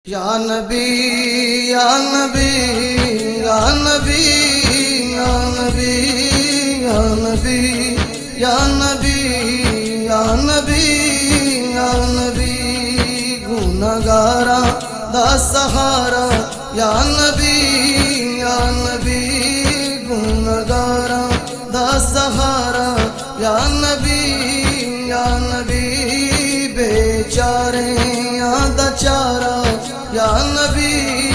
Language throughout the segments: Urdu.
یا نبی یا نبی یا نبی یا نبی یا نبی یا نبی یا نبی یا نبی گناہگاراں دا سہارا یا نبی یا نبی گناہگاراں دا سہارا یا نبی بیچاریاں دا چارا یا نبی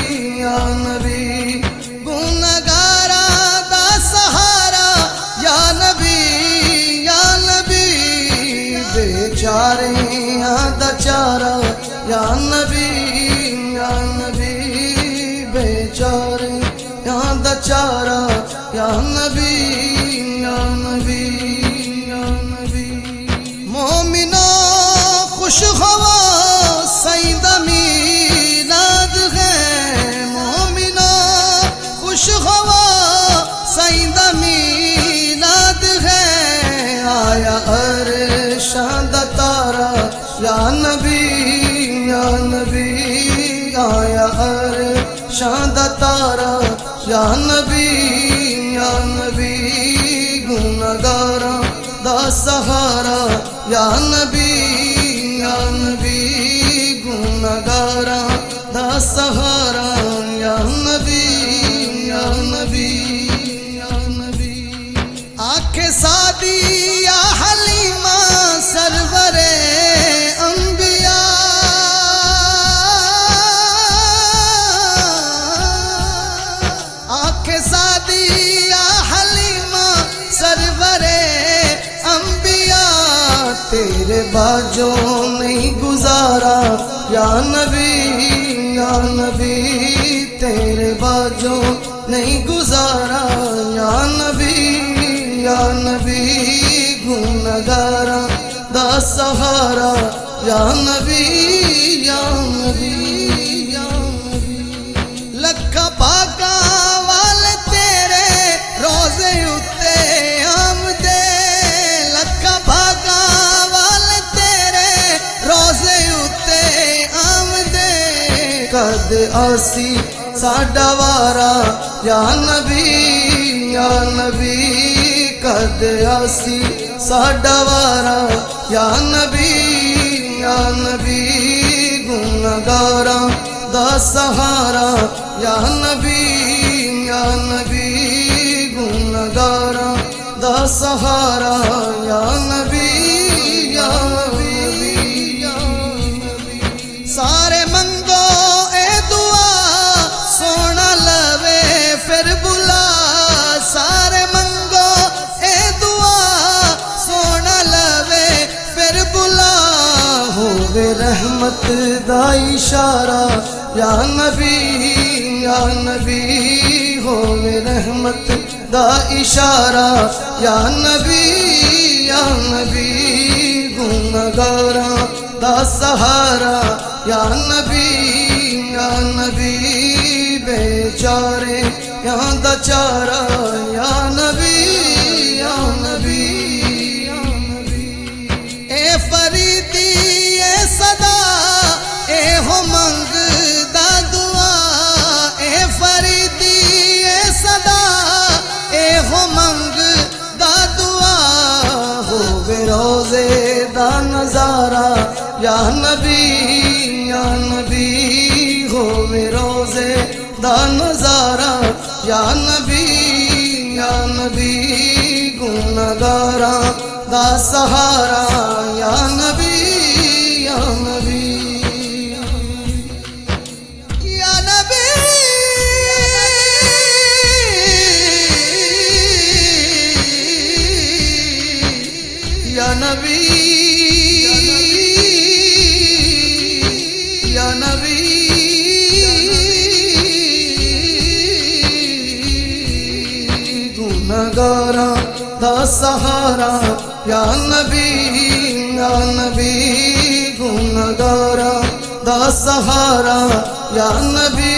گناہگاراں دا سہارا یا نبی بیچاریاں دا چارا یا نبی بیچاریاں دا چارا یا نبی مومنو خوش ہوا سعید میلاد ہے مومنو خوش ہوا سعید میلاد ہے آیا عرشاں دا تارا یا نبی آیا عرشاں دا تارا یا نبی گناہگاراں دا سہارا یا نبی گناہگاراں دا سہارا یا نبی آنکھیں سادی یا حلیمہ سرور انبیاء آنکھیں سادی یا حلیمہ سرور انبیاء تیرے باجوں نہیں گزارا یا نبی تیرے باجوں نہیں گزارا یا نبی گناہگاراں دا سہارا یا نبی لکھا پاکاں والے تیرے روزے اتے آمدے لکھا پاکاں والے تیرے روزے اتے آمدے کد آسی ساڈا وارا یا نبی کد آسی ساڈا وارا یا نبی گناہگاراں دا سہارا یا نبی گناہگاراں دا سہارا یا نبی سارے منگو اے دعا سونا لوے پھر بلا سارے منگو اے دعا سونا لوے پھر بلا ہووے رحمت دا اشارہ یا نبی ہووے رحمت دا اشارہ یا نبی گناہگاراں دا سہارا یا نبی بیچاریاں دا چارا یا نبی اے فریدی اے صدا اے ہو منگ دا دعا اے فریدی اے صدا اے ہو منگ دا دعا ہووے روزے دا نظارہ یا نبی ہووے روزے دا نظارہ یا نبی گناہگاراں دا سہارا یا نبی یا نبی یا نبی گناہگاراں دا سہارا یا نبی گناہگاراں دا سہارا یا نبی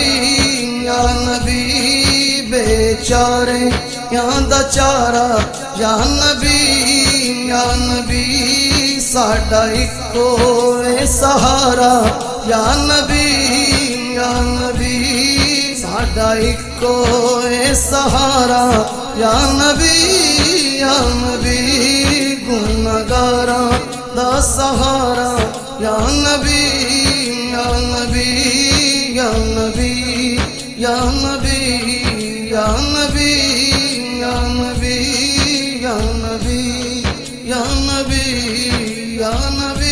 بیچاریاں دا چارا یا نبی ساڈا اکو اے سہارا یا نبی یا نبی ساڈا اکو اے سہارا یا نبی یا نبی گنہگاراں دا سہارا یا نبی یا نبی یا نبی یا نبی یا نبی یا نبی یا نبی یا نبی یا نبی